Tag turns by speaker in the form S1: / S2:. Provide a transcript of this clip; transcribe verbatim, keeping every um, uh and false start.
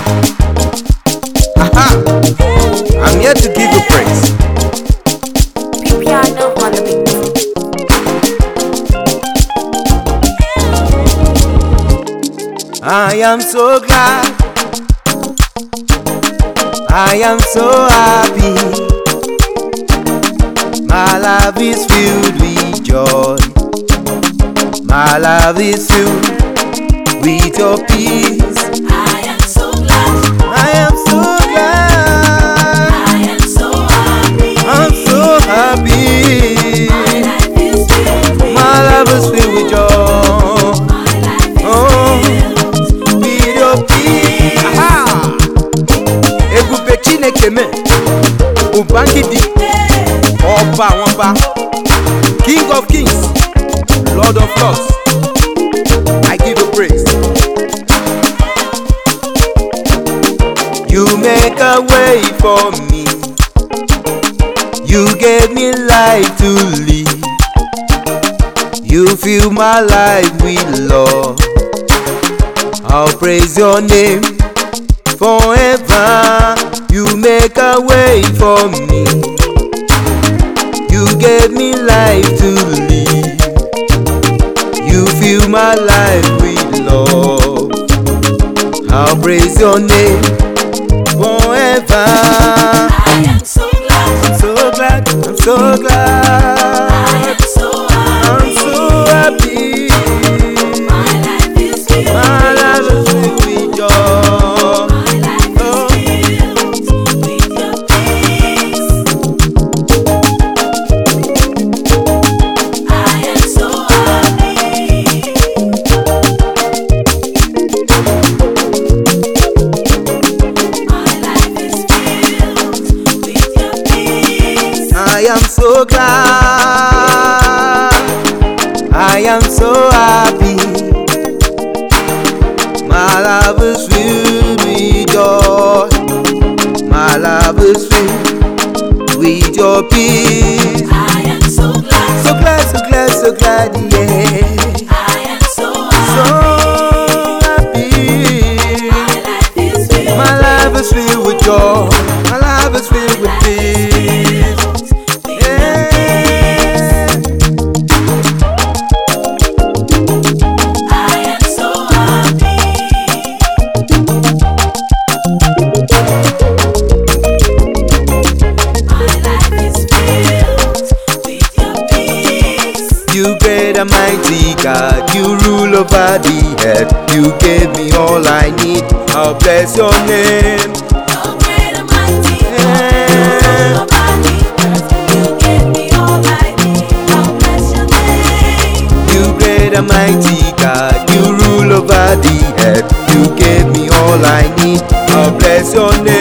S1: Aha! I'm here to give you praise.
S2: Piano on the beat.
S1: I am so glad, I am so happy. My life is filled with joy. My life is filled with your peace.
S2: I am so glad.
S1: I am so glad.
S2: I am so happy.
S1: I'm so happy.
S2: My life is filled with
S1: My life is filled with joy.
S2: My life is
S1: Oh,
S2: filled
S1: with your peace. Aha! Ebube Chineke me, Ubangidi, Oba Wamba, King of Kings, Lord of Lords. I give you praise. You make a way for me. You gave me life to live. You fill my life with love. I'll praise your name forever. You make a way for me. You gave me life to live. You fill my life with love. I'll praise your name forever.
S2: I am so glad.
S1: I'm so glad, I'm so glad.
S2: I am so
S1: I'm
S2: happy.
S1: so happy.
S2: My life is filled
S1: My life is filled with joy.
S2: My life is filled with your peace. I am so happy. My life is filled with your peace.
S1: I am so glad. I am so happy. My love is filled with joy. My love is filled with your peace.
S2: I am so glad.
S1: So glad, so glad, so glad, yeah.
S2: I am so
S1: So
S2: happy.
S1: happy.
S2: My life is filled.
S1: My life is filled with joy. My life is filled with peace. Yeah.
S2: I am so happy. My life is filled with your peace.
S1: You great and mighty God, you rule over the earth. You gave me all I need. I'll bless your name.
S2: You're great and mighty God.
S1: Yeah.
S2: You rule over the earth. You gave me all I need. I'll bless your name.
S1: You great and mighty God, you rule over the earth. You gave me all I need. I'll bless your name.